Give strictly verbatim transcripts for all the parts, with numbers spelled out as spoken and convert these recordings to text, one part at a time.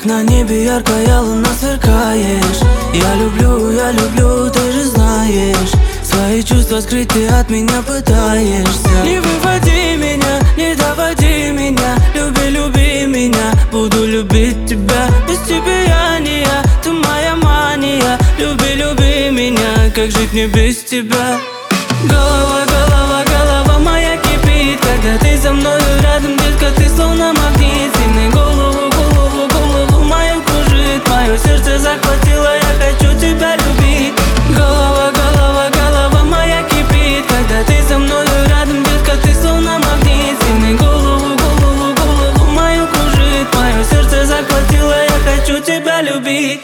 как на небе яркая луна сверкаешь. Я люблю, я люблю, ты же знаешь. Свои чувства скрытые от меня пытаешься. Не выводи меня, не доводи меня. Люби, люби меня, буду любить тебя. Без тебя я не я, ты моя мания. Люби, люби меня, как жить мне без тебя? Голова, голова, голова моя кипит, когда ты со мною рядом, детка, ты словно магнит. Сильный голову, голову, голову мою кружит. Мое сердце захватило, я хочу тебя любить. Голова, голова, голова моя кипит, когда ты со мною рядом, детка, ты словно магнит. Сильный голову, голову, голову мою кружит. Мое сердце захватило, я хочу тебя любить.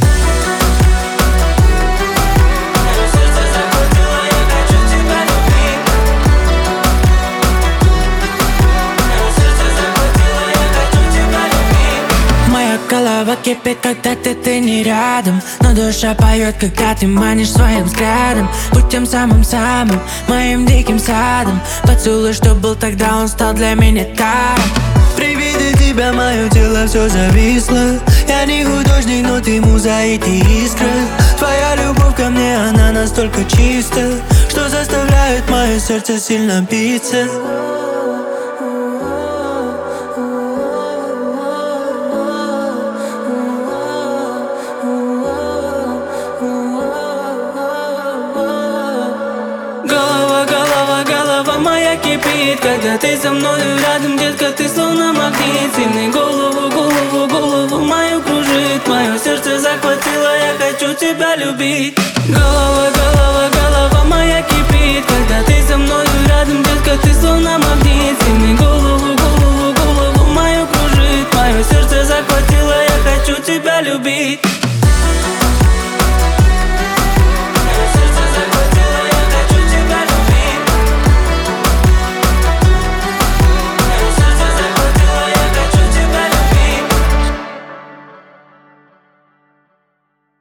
Голова кипит, когда ты, ты не рядом. Но душа поет, когда ты манишь своим взглядом. Будь тем самым-самым, моим диким садом. Поцелуй, что был тогда, он стал для меня даром. При виде тебя мое тело все зависло. Я не художник, но ты муза и ты искра. Твоя любовь ко мне, она настолько чиста, что заставляет мое сердце сильно биться. Моя кипит, когда ты со мною рядом, детка, ты словно магнит. Сильный голову, голову, голову мою кружит. Мое сердце захватило, я хочу тебя любить. Голова, голова, голова моя кипит, когда ты со мною рядом, детка, ты словно магнит. Сильный голову, голову, голову мою кружит. Мое сердце захватило, я хочу тебя любить.